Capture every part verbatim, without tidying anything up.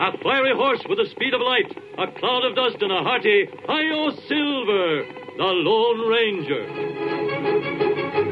A fiery horse with the speed of light, a cloud of dust, and a hearty Hi-Yo Silver, the Lone Ranger.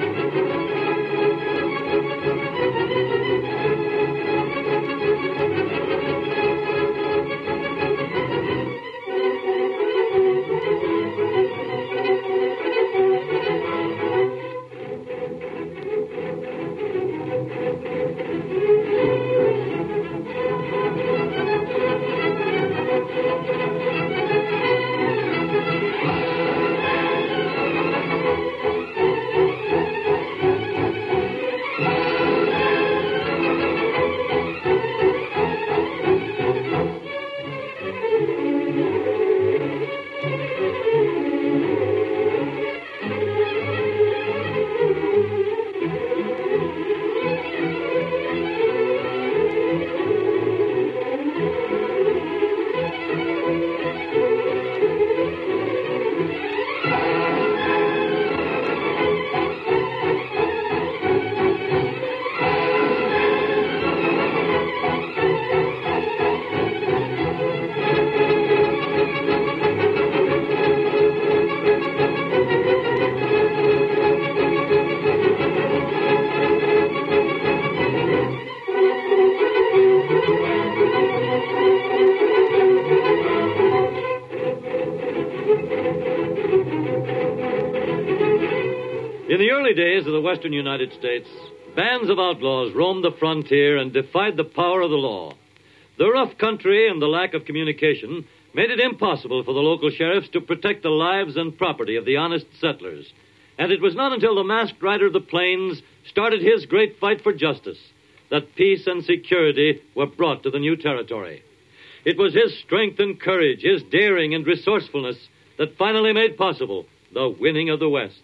In the early days of the western United States, bands of outlaws roamed the frontier and defied the power of the law. The rough country and the lack of communication made it impossible for the local sheriffs to protect the lives and property of the honest settlers. And it was not until the masked rider of the plains started his great fight for justice that peace and security were brought to the new territory. It was his strength and courage, his daring and resourcefulness that finally made possible the winning of the West.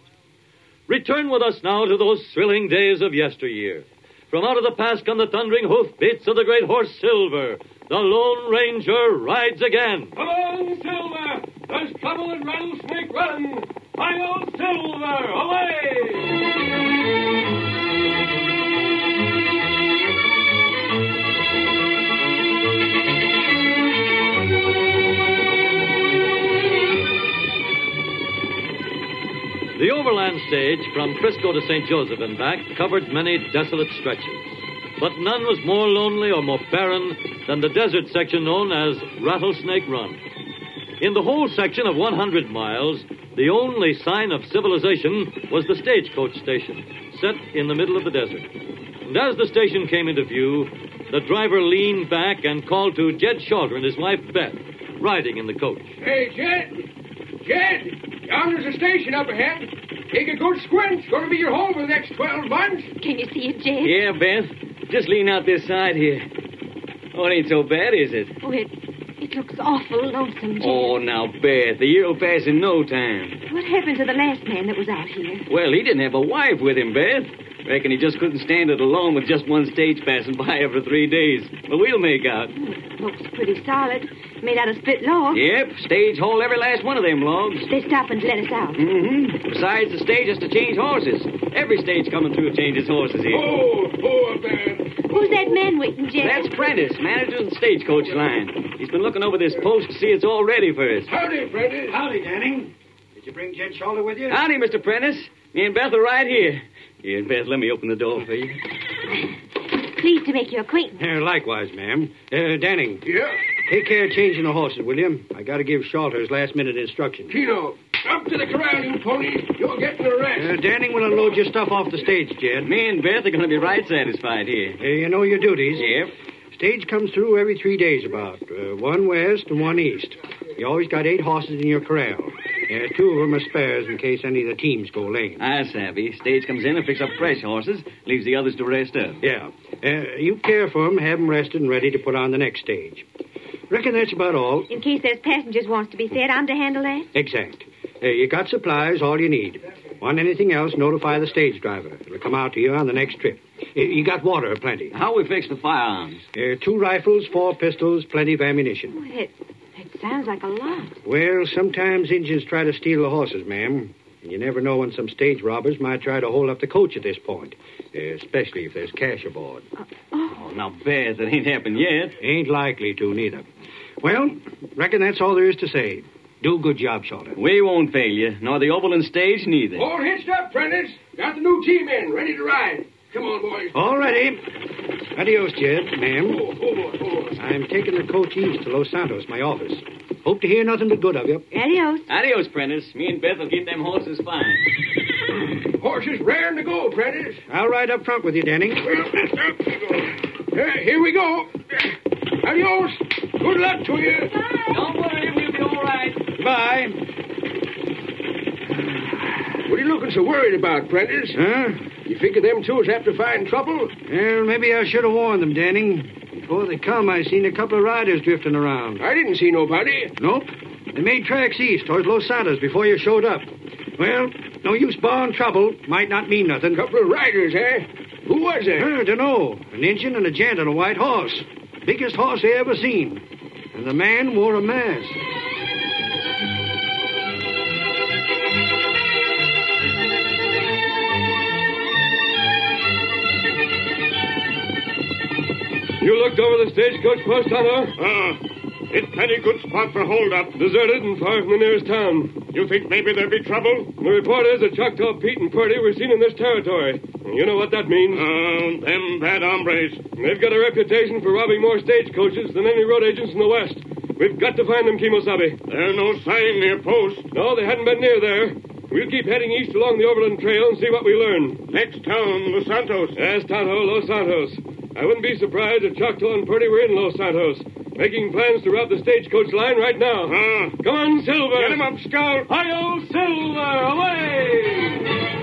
Return with us now to those thrilling days of yesteryear. From out of the past come the thundering hoofbeats of the great horse Silver. The Lone Ranger rides again. Come on, Silver! There's trouble in Rattlesnake Run! Hi-Yo Silver! Away! The overland stage from Frisco to Saint Joseph and back covered many desolate stretches. But none was more lonely or more barren than the desert section known as Rattlesnake Run. In the whole section of one hundred miles, the only sign of civilization was the stagecoach station, set in the middle of the desert. And as the station came into view, the driver leaned back and called to Jed Shalter and his wife, Beth, riding in the coach. Hey, Jed! Jed! Yonder's a station up ahead. Take a good squint. It's going to be your home for the next twelve months. Can you see it, Jed? Yeah, Beth. Just lean out this side here. Oh, it ain't so bad, is it? Oh, it, it looks awful lonesome, Jed. Oh, now, Beth, the year will pass in no time. What happened to the last man that was out here? Well, he didn't have a wife with him, Beth. Reckon he just couldn't stand it alone with just one stage passing by every three days. But we'll make out. Oh, it looks pretty solid. Made out of split logs. Yep, stage hauled every last one of them logs. They stopped and let us out. Mm-hmm. Besides, the stage has to change horses. Every stage coming through changes horses here. Oh, poor man. Who's that man waiting, Jed? That's Prentice, manager of the stagecoach line. He's been looking over this post to see it's all ready for us. Howdy, Prentice. Howdy, Danning. Did you bring Jed Shalter with you? Howdy, Mister Prentice. Me and Beth are right here. Here, Beth, let me open the door for you. Pleased to make your acquaintance. Uh, likewise, ma'am. Uh, Danning. Yeah? Take care of changing the horses, will you? I got to give Shalter his last-minute instructions. Keno, up to the corral, you pony. You're getting a rest. Uh, Danning will unload your stuff off the stage, Jed. Me and Beth are going to be right satisfied here. Uh, you know your duties. Yep. Stage comes through every three days about. Uh, one west and one east. You always got eight horses in your corral. Uh, two of them are spares in case any of the teams go lame. I savvy. Stage comes in and picks up fresh horses, leaves the others to rest up. Yeah. Uh, you care for them, have them rested and ready to put on the next stage. Reckon that's about all. In case there's passengers wants to be fed, I'm to handle that? Exact. Uh, you got supplies, all you need. Want anything else, notify the stage driver. It'll come out to you on the next trip. Uh, you got water, plenty. How we fix the firearms? Uh, two rifles, four pistols, plenty of ammunition. Oh, it, it sounds like a lot. Well, sometimes Indians try to steal the horses, ma'am. And you never know when some stage robbers might try to hold up the coach at this point, uh, especially if there's cash aboard. Uh, oh, Oh, now, Beth, it ain't happened yet. Ain't likely to, neither. Well, reckon that's all there is to say. Do a good job, Shorter. We won't fail you, nor the Overland stage neither. All hitched up, Prentice. Got the new team in, ready to ride. Come on, boys. All ready. Adios, Jed, ma'am. Oh, hold on, hold on. I'm taking the coach east to Los Santos, my office. Hope to hear nothing but good of you. Adios. Adios, Prentice. Me and Beth will keep them horses fine. Horses raring to go, Prentice. I'll ride up front with you, Denning. Well, up we go. Uh, here we go. Adios. Good luck to you. Don't worry, we'll be all right. Bye. What are you looking so worried about, Prentice? Huh? You figure them two's after find trouble? Well, maybe I should have warned them, Denning. Before they come, I seen a couple of riders drifting around. I didn't see nobody. Nope. They made tracks east towards Los Santos before you showed up. Well, no use barring trouble. Might not mean nothing. Couple of riders, eh? Who was they? I don't know. An Injun and a gent on a white horse. Biggest horse they ever seen. And the man wore a mask. You looked over the stagecoach post, Tonto? Ah, it's plenty good spot for hold-up. Deserted and far from the nearest town. You think maybe there'll be trouble? The report is that Choctaw Pete and Purdy were seen in this territory. You know what that means. Oh, them bad hombres. They've got a reputation for robbing more stagecoaches than any road agents in the West. We've got to find them, Kimosabe. There's no sign near post. No, they hadn't been near there. We'll keep heading east along the Overland Trail and see what we learn. Next town, Los Santos. Yes, Tonto, Los Santos. I wouldn't be surprised if Choctaw and Purdy were in Los Santos, making plans to rob the stagecoach line right now. Ah. Come on, Silver. Get him up, Scout. Hi-yo, Silver, away!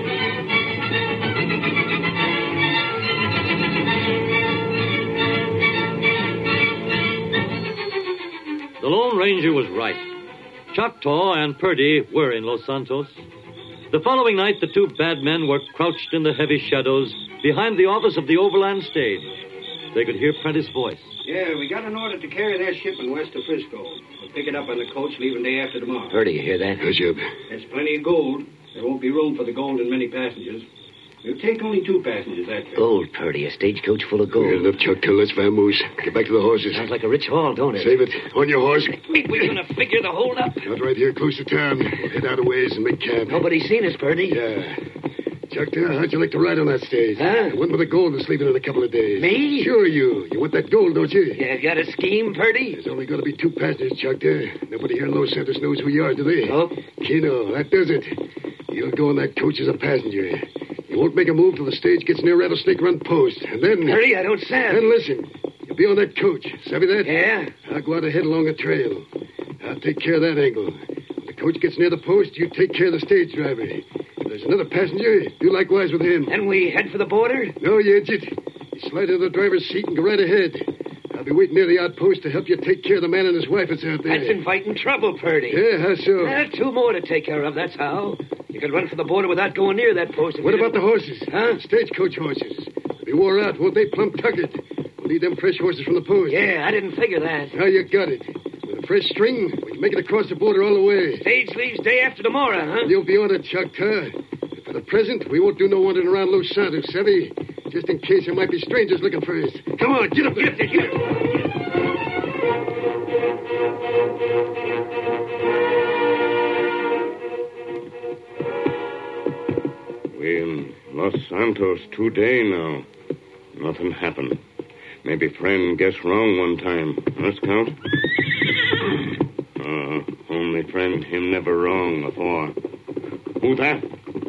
The Lone Ranger was right. Choctaw and Purdy were in Los Santos. The following night, the two bad men were crouched in the heavy shadows behind the office of the Overland stage. They could hear Prentice's voice. Yeah, we got an order to carry their shipment west to Frisco. We'll pick it up on the coach leaving day after tomorrow. Purdy, you hear that? Yes, Jeb. There's plenty of gold. There won't be room for the gold and many passengers. We'll take only two passengers, that's it. Gold, Purdy. A stagecoach full of gold. Get enough, Choctaw. Let's vamoose. Get back to the horses. Sounds like a rich haul, don't it? Save it. On your horse. We're going to figure the hold up. Out right here close to town. We'll head out a ways and make camp. Nobody's seen us, Purdy. Yeah. Choctaw, how'd you like to ride on that stage? Huh? The one with the gold is leaving in a couple of days. Me? Sure, you. You want that gold, don't you? You got a scheme, Purdy? There's only going to be two passengers, Choctaw. Nobody here in Los Santos knows who you are, do they? Oh? Kino, that does it. You'll go on that coach as a passenger. You won't make a move till the stage gets near Rattlesnake Run Post. And then... Purdy, I don't sound. Then listen. You'll be on that coach. Savvy that? Yeah? I'll go out ahead along the trail. I'll take care of that angle. When the coach gets near the post, you take care of the stage driver. If there's another passenger, do likewise with him. Then we head for the border? No, you idiot. You slide into the driver's seat and go right ahead. I'll be waiting near the outpost to help you take care of the man and his wife that's out there. That's inviting trouble, Purdy. Yeah, how so? Uh, two more to take care of, that's how. You could run for the border without going near that post. if What you about the didn't- horses? Huh? Stagecoach horses. They wore out, won't they, plump tuckered? We'll need them fresh horses from the post. Yeah, I didn't figure that. Now you got it. With a fresh string, we can make it across the border all the way. Stage leaves day after tomorrow, huh? You'll be on it, Choctaw. But for the present, we won't do no wandering around Los Santos, savvy? Just in case there might be strangers looking for us. Come on, get up there. Get up there, get up. We in Los Santos two day now. Nothing happened. Maybe friend guessed wrong one time. Huh, Scout? Uh, only friend him never wrong before. Who that?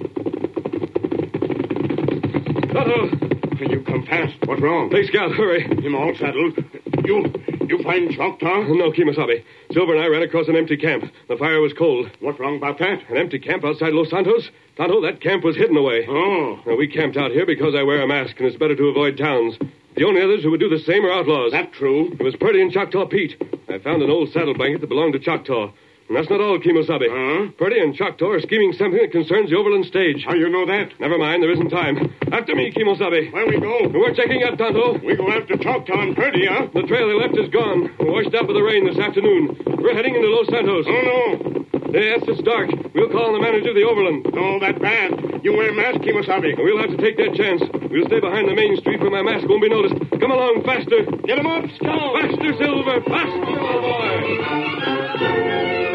Tonto! You come fast. What's wrong? Hey, Scout, hurry. Him all saddled. You, you find Choctaw? No, Kimosabe. Silver and I ran across an empty camp. The fire was cold. What's wrong about that? An empty camp outside Los Santos? Tonto, that camp was hidden away. Oh. Now, we camped out here because I wear a mask, and it's better to avoid towns. The only others who would do the same are outlaws. That true? It was Purdy and Choctaw Pete. I found an old saddle blanket that belonged to Choctaw. And that's not all, Kimosabe. Huh? Purdy and Choctaw are scheming something that concerns the Overland stage. How you know that? Never mind, there isn't time. After me, Kimosabe. Where we go? We're checking up, Tonto. We go after Choctaw and Purdy, huh? The trail they left is gone. We washed out with the rain this afternoon. We're heading into Los Santos. Oh, no. Yes, it's dark. We'll call the manager of the Overland. Oh, that bad. You wear a mask, Kimosabe. We'll have to take that chance. We'll stay behind the main street where my mask won't be noticed. Come along, faster. Get him up, Scout. Faster, Silver. Faster, old boy.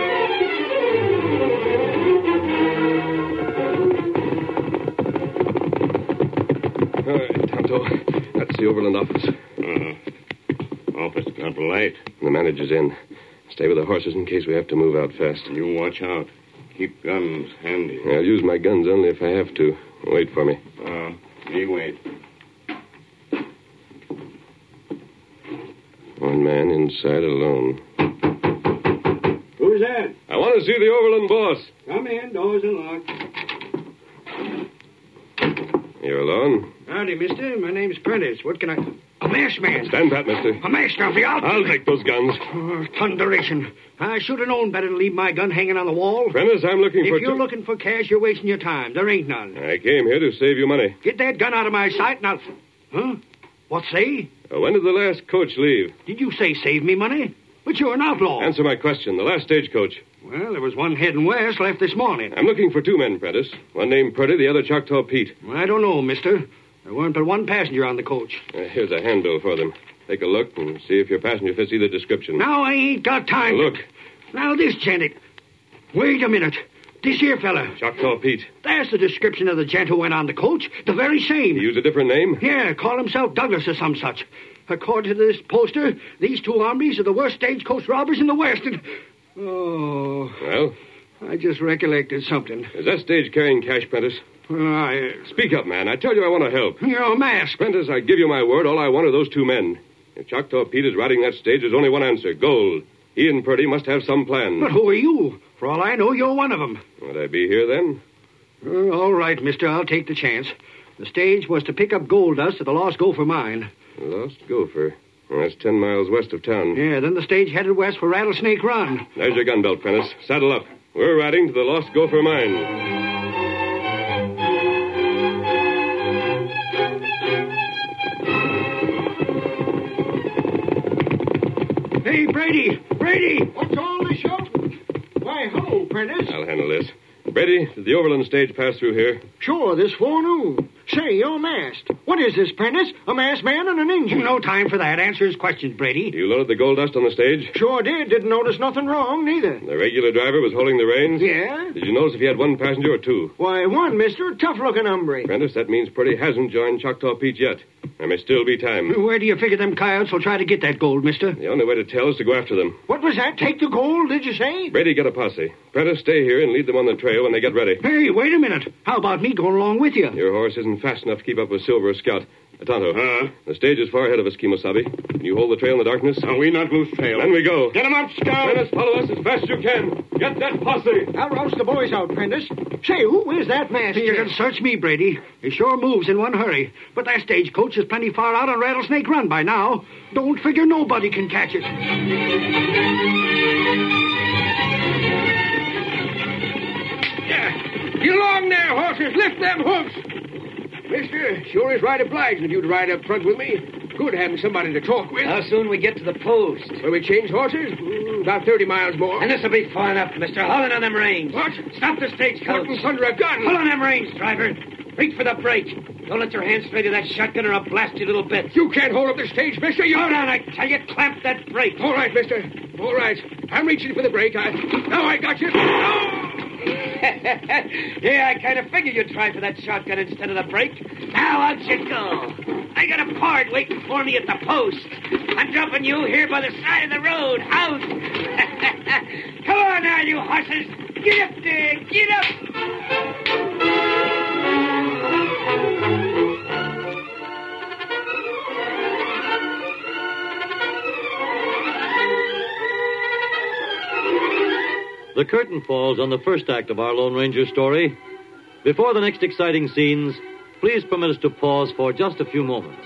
All right, Tonto. That's the Overland office. Uh, office got light. The manager's in. Stay with the horses in case we have to move out fast. You watch out. Keep guns handy. I'll use my guns only if I have to. Wait for me. Uh, me wait. One man inside alone. Who's that? I want to see the Overland boss. Come in. Doors unlocked. You're alone? Howdy, mister. My name's Prentice. What can I... A masked man. Stand pat, mister. A masked of the outfit. I'll take those guns. Oh, thunderation. I should have known better to leave my gun hanging on the wall. Prentice, I'm looking if for... If you're two... looking for cash, you're wasting your time. There ain't none. I came here to save you money. Get that gun out of my sight and I'll... Huh? What say? Uh, when did the last coach leave? Did you say save me money? But you're an outlaw. Answer my question. The last stagecoach. Well, there was one heading west, left this morning. I'm looking for two men, Prentice. One named Purdy, the other Choctaw Pete. I don't know, mister. There weren't but one passenger on the coach. Uh, here's a handbill for them. Take a look and see if your passenger fits either description. Now, I ain't got time. Look. Now, this gent... Wait a minute. This here fella. Choctaw Pete. That's the description of the gent who went on the coach. The very same. He used a different name? Yeah, call himself Douglas or some such. According to this poster, these two hombres are the worst stagecoach robbers in the West. And... Oh. Well? I just recollected something. Is that stage carrying cash, Prentice? Well, I... Speak up, man. I tell you I want to help. You're masked. Prentice, I give you my word. All I want are those two men. If Choctaw Pete is riding that stage, there's only one answer. Gold. He and Purdy must have some plan. But who are you? For all I know, you're one of them. Would I be here then? Uh, all right, mister. I'll take the chance. The stage was to pick up gold dust at the Lost Gopher mine. The Lost Gopher? Well, that's ten miles west of town. Yeah, then the stage headed west for Rattlesnake Run. There's your gun belt, Prentice. Saddle up. We're riding to the Lost Gopher mine. Hey, Brady! Brady! What's all this shouting? Why, hello, Prentice. I'll handle this. Brady, did the Overland stage pass through here? Sure, this forenoon. Say, you're masked. What is this, Prentice? A masked man and an Injun? No time for that. Answer his questions, Brady. You loaded the gold dust on the stage? Sure did. Didn't notice nothing wrong, neither. The regular driver was holding the reins? Yeah. Did you notice if he had one passenger or two? Why, one, mister. Tough-looking hombre. Prentice, that means Purdy hasn't joined Choctaw Pete yet. There may still be time. Where do you figure them coyotes will try to get that gold, mister? The only way to tell is to go after them. What was that? Take the gold, did you say? Brady, get a posse. Prentice, stay here and lead them on the trail when they get ready. Hey, wait a minute. How about me going along with you? Your horse isn't fast enough to keep up with Silver or Scout. Uh, Tonto, Huh? the stage is far ahead of us, Kimosabe. Can you hold the trail in the darkness? Now, we not lose trail. Then we go. Get 'em up, Scout! Prentice, follow us as fast as you can. Get that posse. I'll roust the boys out, Prentice. Say, who is that masked You gent? can search me, Brady. He sure moves in one hurry. But that stagecoach is plenty far out on Rattlesnake Run by now. Don't figure nobody can catch it. Yeah. Get along there, horses. Lift them hoofs. Mister, sure is right obliging of you to ride up front with me. Good having somebody to talk with. How soon we get to the post? Will we change horses? Mm, about thirty miles more. And this'll be far enough, mister. Haul in on them reins. What? Stop the stagecoach. Putting thunder a gun. Pull on them reins, driver. Reach for the brake. Don't let your hand stray to that shotgun or I'll blast you little bits. You can't hold up the stage, mister. You... Hold on, I tell you. Clamp that brake. All right, mister. All right. I'm reaching for the brake. I... Now I got you. Oh! Yeah, I kind of figured you'd try for that shotgun instead of the brake. Now out you go. I got a pard waiting for me at the post. I'm dropping you here by the side of the road. Out! Come on now, you horses. Get up there. Get up. The curtain falls on the first act of our Lone Ranger story. Before the next exciting scenes, please permit us to pause for just a few moments.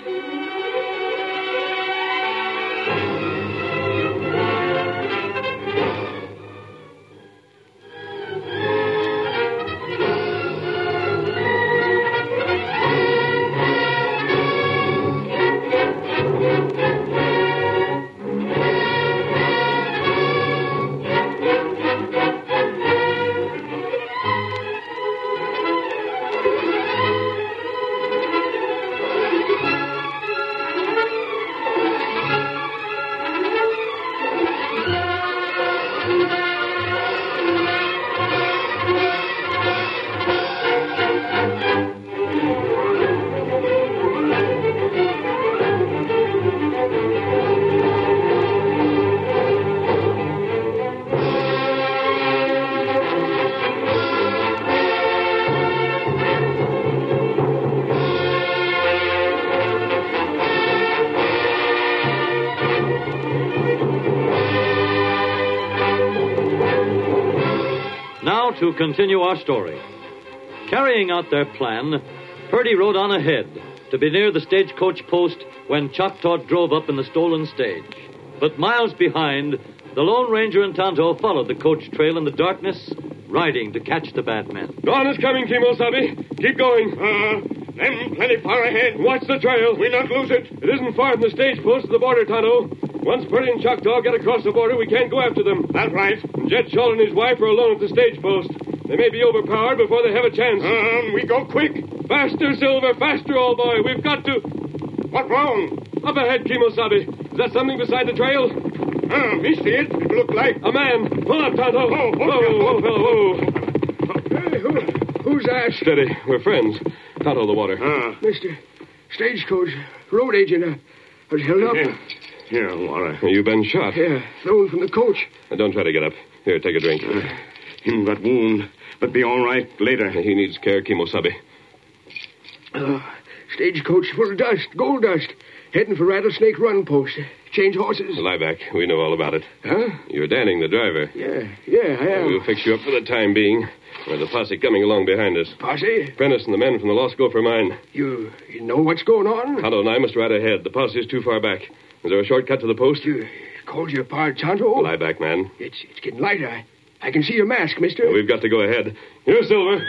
Now to continue our story. Carrying out their plan, Purdy rode on ahead to be near the stagecoach post when Choctaw drove up in the stolen stage. But miles behind, the Lone Ranger and Tonto followed the coach trail in the darkness, riding to catch the bad men. Dawn is coming, Kimosabe. Keep going. Uh, them plenty far ahead. Watch the trail. We not lose it. It isn't far from the stage post to the border, Tonto. Once Purdy and Choctaw get across the border, we can't go after them. That's right. And Jed Shaw and his wife are alone at the stage post. They may be overpowered before they have a chance. Um, we go quick. Faster, Silver, faster, old boy. We've got to... What wrong? Up ahead, Kimosabe. Is that something beside the trail? Uh, me see it. It look like... A man. Pull up, Tonto. Oh, whoa, whoa, whoa, whoa. Hey, who, who's that? Steady. We're friends. Tonto, the water. Uh, Mister Stagecoach, road agent. Uh, I was held up. Yeah, yeah water. You've been shot. Yeah, thrown from the coach. Now, don't try to get up. Here, take a drink. Uh, him got wound, but be all right later. He needs care, Kimosabe. Uh, stagecoach full of dust, gold dust. Heading for Rattlesnake Run post. Change horses. Lie back. We know all about it. Huh? You're Danning, the driver. Yeah, yeah, I am. We'll fix you up for the time being. There's a posse coming along behind us. Posse? Prentice and the men from the Lost Gopher mine. You, you know what's going on? Tonto and I must ride ahead. The posse is too far back. Is there a shortcut to the post? You called your pard Tonto? Lie back, man. It's it's getting lighter. I, I can see your mask, mister. We've got to go ahead. Here, Silver.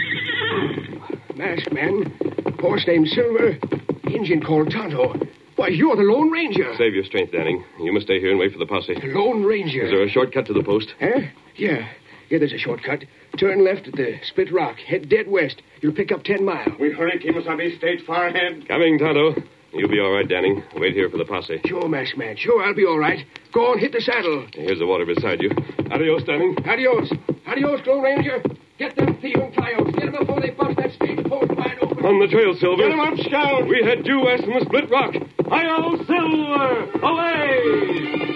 Masked man. Horse named Silver. Injun called Tonto. Why, you're the Lone Ranger. Save your strength, Danning. You must stay here and wait for the posse. The Lone Ranger. Is there a shortcut to the post? Huh? Yeah. Yeah, there's a shortcut. Turn left at the Split Rock. Head dead west. You'll pick up ten miles. We hurry, Kimosabe. Stage far ahead. Coming, Tonto. You'll be all right, Danning. Wait here for the posse. Sure, masked man. Sure, I'll be all right. Go on, hit the saddle. Here's the water beside you. Adios, Danning. Adios. Adios, Lone Ranger. Get them thieving coyotes. Get them before they bust that stage post wide open. On the trail, Silver. Get them up, Scout. We head due west from the Split Rock. Hi-yo, Silver! Away!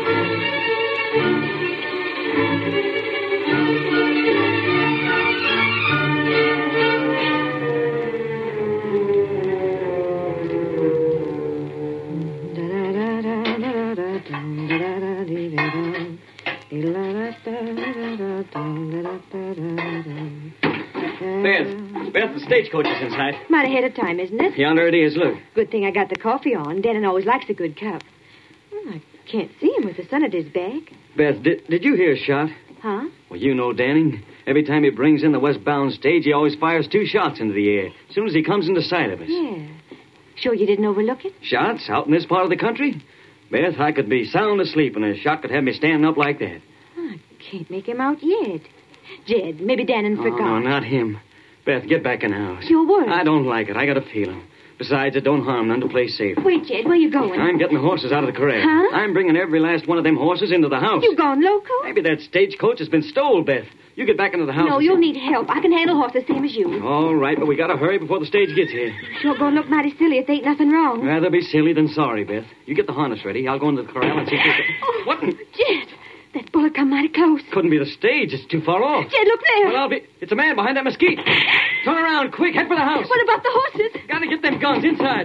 Beth, Beth, the stagecoach is in sight. Might ahead of time, isn't it? Yonder it is, look. Good thing I got the coffee on. Denon always likes a good cup. Oh, I can't see him with the sun at his back. Beth, did, did you hear a shot? Huh? Well, you know Danning. Every time he brings in the westbound stage, he always fires two shots into the air as soon as he comes into sight of us. Yeah. Sure you didn't overlook it? Shots out in this part of the country? Beth, I could be sound asleep and a shot could have me standing up like that. I can't make him out yet. Jed, maybe Dannon Oh, forgot. no, not him. Beth, get back in the house. You're worried. I don't like it. I got a feeling. Besides, it don't harm none to play safe. Wait, Jed, where you going? I'm getting the horses out of the corral. Huh? I'm bringing every last one of them horses into the house. You gone loco? Maybe that stagecoach has been stole, Beth. You get back into the house. No, you'll need help. I can handle horses same as you. All right, but we gotta hurry before the stage gets here. Sure gonna look mighty silly if there ain't nothing wrong. Rather be silly than sorry, Beth. You get the harness ready. I'll go into the corral and see if there's... Oh, What? Jed, that bullet come mighty close. Couldn't be the stage. It's too far off. Jed, look there. Well, I'll be... It's a man behind that mesquite. Turn around, quick. Head for the house. What about the horses? Gotta get them guns inside.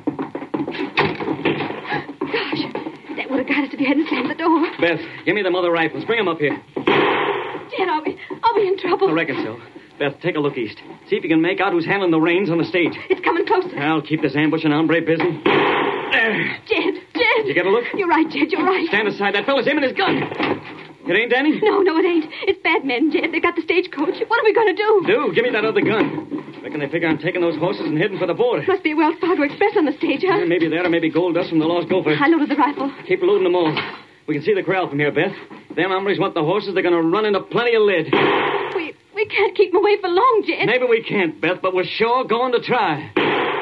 Gosh, that would have got us if you hadn't slammed the door. Beth, give me them other rifles. Bring them up here. Jed, I'll be, I'll be in trouble. I reckon so. Beth, take a look east. See if you can make out who's handling the reins on the stage. It's coming closer. I'll keep this ambush and hombre busy. There. Jed, Jed. You get a look? You're right, Jed, you're right. Stand aside. That fella's aiming his gun. It ain't Danny? No, no, it ain't. It's bad men, Jed. They got the stagecoach. What are we going to do? Do? Give me that other gun. Reckon they figure on taking those horses and heading for the border. Must be a Wells Fargo Express on the stage, huh? Yeah, maybe that or maybe gold dust from the Lost Gopher. I loaded the rifle. Keep loading them all. We can see the corral from here, Beth. If them hombres want the horses, they're going to run into plenty of lead. We we can't keep them away for long, Jed. Maybe we can't, Beth, but we're sure going to try.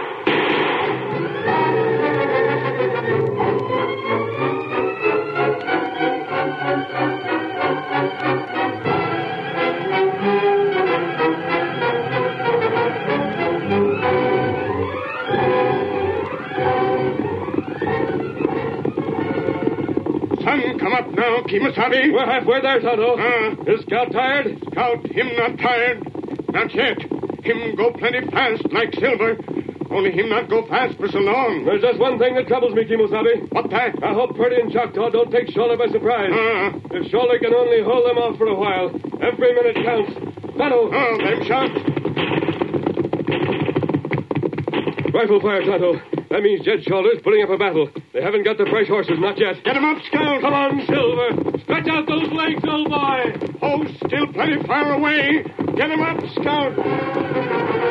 Sun come up now, Kimosabe. We're halfway there, Tonto. Uh, Is Scout tired? Scout, him not tired. Not yet. Him go plenty fast like Silver. Only him not go fast for so long. There's just one thing that troubles me, Kimosabe. What that? I hope Purdy and Choctaw don't take Shoulder by surprise. Uh, If Shoulder can only hold them off for a while, every minute counts. Tonto! oh, them shots. Rifle fire, Tonto. That means Jed Shoulders putting up a battle. They haven't got the fresh horses, not yet. Get him up, Scout. Come on, Silver. Stretch out those legs, old boy. Oh, still plenty far away. Get him up, Scout.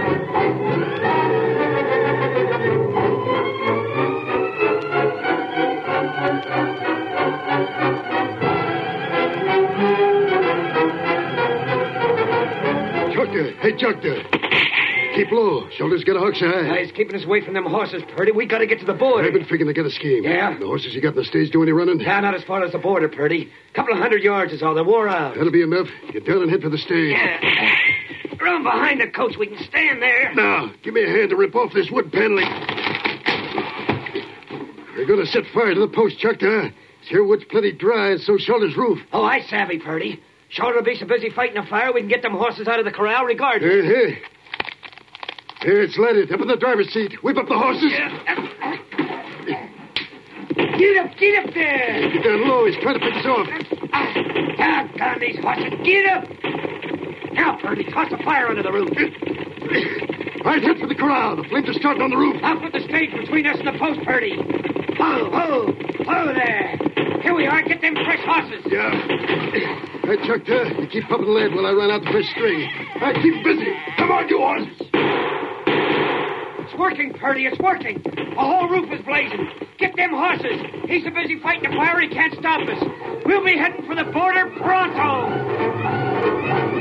Choctaw, hey, Choctaw. Keep low. Shoulders get a hawk high. Uh, he's keeping us away from them horses, Purdy. We got to get to the border. I've been figuring to get a scheme. Yeah? The horses you got in the stage do any running? Yeah, not as far as the border, Purdy. Couple of hundred yards is all. They wore out. That'll be enough. Get down and head for the stage. Yeah. Run behind the coach. We can stand there. Now, give me a hand to rip off this wood paneling. They're going to set fire to the post, Choctaw. This here wood's plenty dry, and so Shoulders' roof. Oh, I savvy, Purdy. Shoulder will be so busy fighting a fire, we can get them horses out of the corral regardless. Hey, hey. Here, it's lighted. Up in the driver's seat. Whip up the horses. Get up, get up there. Get down low. He's trying to pick us off. Doggone these horses. Get up. Now, Purdy, toss the fire under the roof. All right, head for the corral. The flames are starting on the roof. I'll put the stage between us and the post, Purdy. Ho, ho, ho there. Here we are. Get them fresh horses. Yeah. Hey, Choctaw, you keep pumping the lead while I run out the fresh string. All right, keep busy. Come on, you horses. It's working, Purdy. It's working. The whole roof is blazing. Get them horses. He's so busy fighting the fire, he can't stop us. We'll be heading for the border pronto.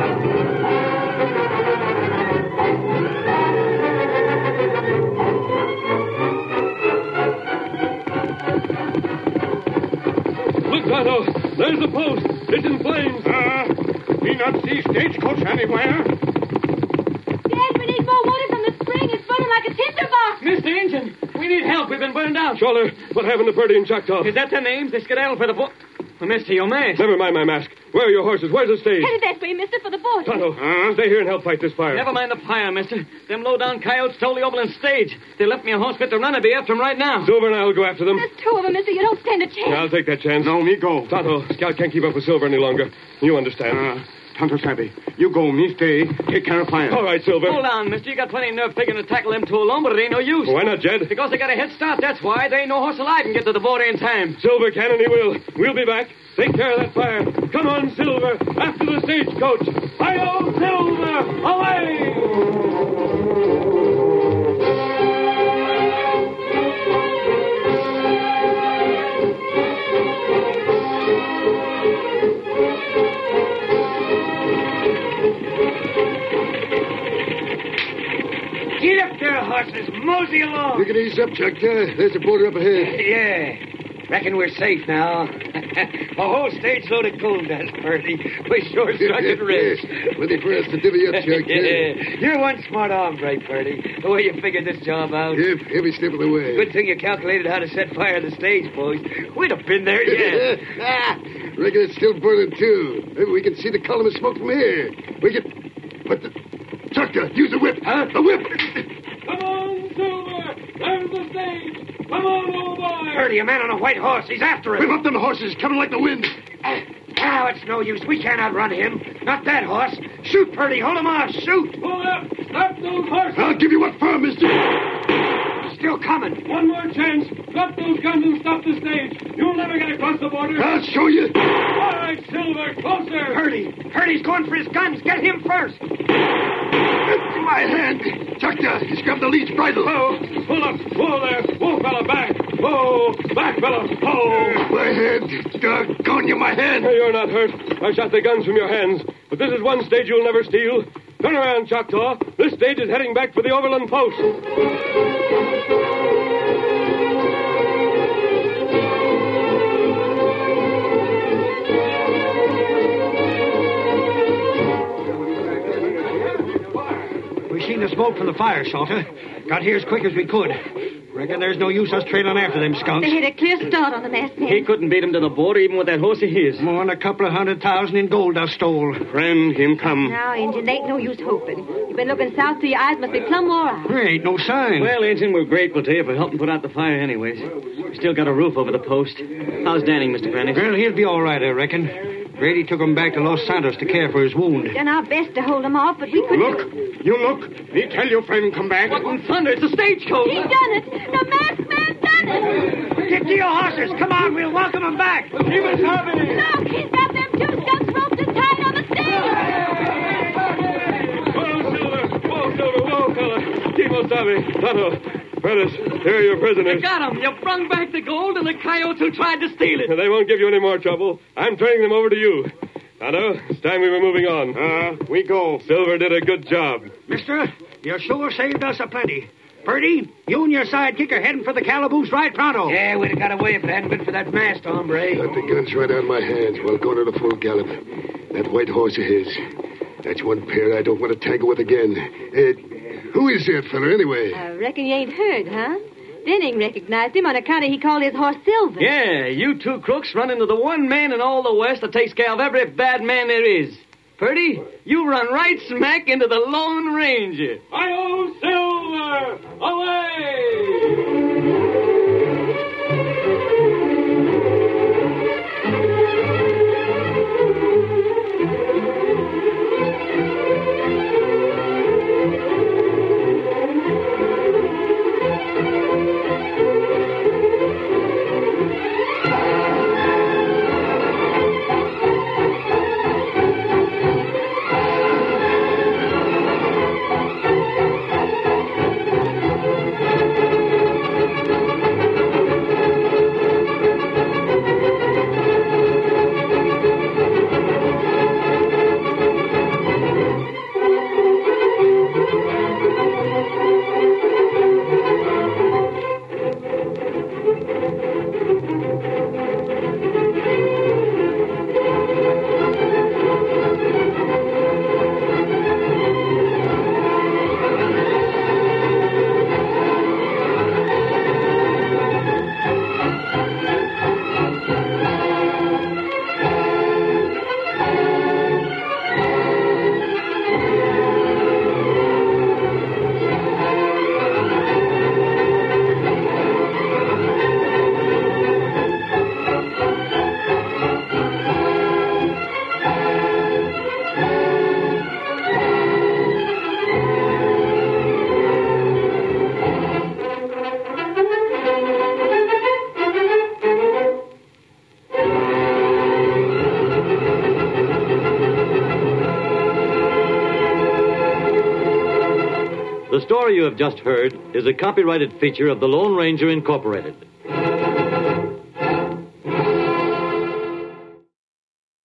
Look, Tonto. There's the post. It's in flames. Uh, me not see stagecoach anywhere. Dad, we need more water from the spring. It's burning like a tinderbox. Mister Engine, we need help. We've been burned out. Shoulder, what happened to Purdy and Choctaw? Is that their names? They skedaddled for the bo... Well, Mister, your mask. Never mind my mask. Where are your horses? Where's the stage? Headed that way, mister, for the border. Tonto, Huh? stay here and help fight this fire. Never mind the fire, mister. Them low-down coyotes stole the Oberlin stage. They left me a horse fit to run. I'll be after them right now. Silver and I will go after them. There's two of them, mister. You don't stand a chance. I'll take that chance. No, me go. Tonto, Scout can't keep up with Silver any longer. You understand. Uh, Tonto Savvy, you go, me stay. Take care of fire. All right, Silver. Hold on, mister. You got plenty of nerve figuring to tackle them two alone, but it ain't no use. Why not, Jed? Because they got a head start, that's why. There ain't no horse alive can get to the border in time. Silver can and he will. We'll be back. Take care of that fire. Come on, Silver. After the stagecoach. Hi-yo, Silver! Away! Get up there, horses. Mosey along. You can ease up, Choctaw. There's the border up ahead. Yeah. Reckon we're safe now. A whole stage load of gold dust, Purdy. We sure struck it rich. Plenty for us to divvy up, Choctaw. Yeah. You're one smart hombre, Purdy. The way you figured this job out. Yep, every step of the way. Good thing you calculated how to set fire to the stage, boys. We'd have been there yet. Reckon it's still burning, too. Maybe we can see the column of smoke from here. We can... But the... Choctaw, use the whip. Huh? The whip. Come on, Silver! There's the stage! Come on, old boy! Purdy, a man on a white horse. He's after us. Whip up them horses, coming like the wind. Uh, now it's no use. We can't outrun him. Not that horse. Shoot, Purdy. Hold him off. Shoot. Pull up! Stop those horses! I'll give you what for, mister. Still coming. One more chance. Drop those guns and stop the stage. You'll never get across the border. I'll show you. All right, Silver, closer. Purdy. Purdy's going for his guns. Get him first. My hand. Choctaw, he's grabbed the lead's bridle. Whoa, pull up. Whoa there. Whoa, fella, back. Whoa, back, fella. Whoa. My hand. Doggone you, my hand. You're not hurt. I shot the guns from your hands. But this is one stage you'll never steal. Turn around, Choctaw. This stage is heading back for the Overland Post. We seen the smoke from the fire, Salter. Got here as quick as we could. Reckon there's no use us trailing after them skunks. They had a clear start on the masked man. He couldn't beat him to the border even with that horse of his. More than a couple of hundred thousand in gold I stole. Friend, him come. Now, Injun, there ain't no use hoping. You've been looking south till your eyes must be plumb wore out. There ain't no sign. Well, Injun, we're grateful to you for helping put out the fire anyways. We still got a roof over the post. How's Danning, Mister Prentice? Well, he'll be all right, I reckon. Grady took him back to Los Santos to care for his wound. Done our best to hold him off, but we couldn't... Look, you look. Me tell your friend come back. What in thunder? It's a stagecoach. He done it! The masked man done it! Get to your horses. Come on, we'll welcome him back. He was having. Look, he's got them two skunks roped and tied on the stage! Whoa, Silver! Whoa, Silver! Whoa, fella! Timo Sabe! Tonto! Prentice, here are your prisoners. You got him. You brung back the gold and the coyotes who tried to steal it. They won't give you any more trouble. I'm turning them over to you. Tonto, it's time we were moving on. Uh, we go. Silver did a good job. Mister, you sure saved us a plenty. Purdy, you and your sidekick are heading for the calaboose right pronto. Yeah, we'd have got away if it hadn't been for that masked hombre. Got the guns right out of my hands while going at a full gallop. That white horse of his. That's one pair I don't want to tangle with again. Uh, who is that fella, anyway? I reckon you ain't heard, huh? Denning recognized him on account of he called his horse Silver. Yeah, you two crooks run into the one man in all the West that takes care of every bad man there is. Purdy, you run right smack into the Lone Ranger. Hi-yo, Silver! Away! The story you have just heard is a copyrighted feature of the Lone Ranger Incorporated.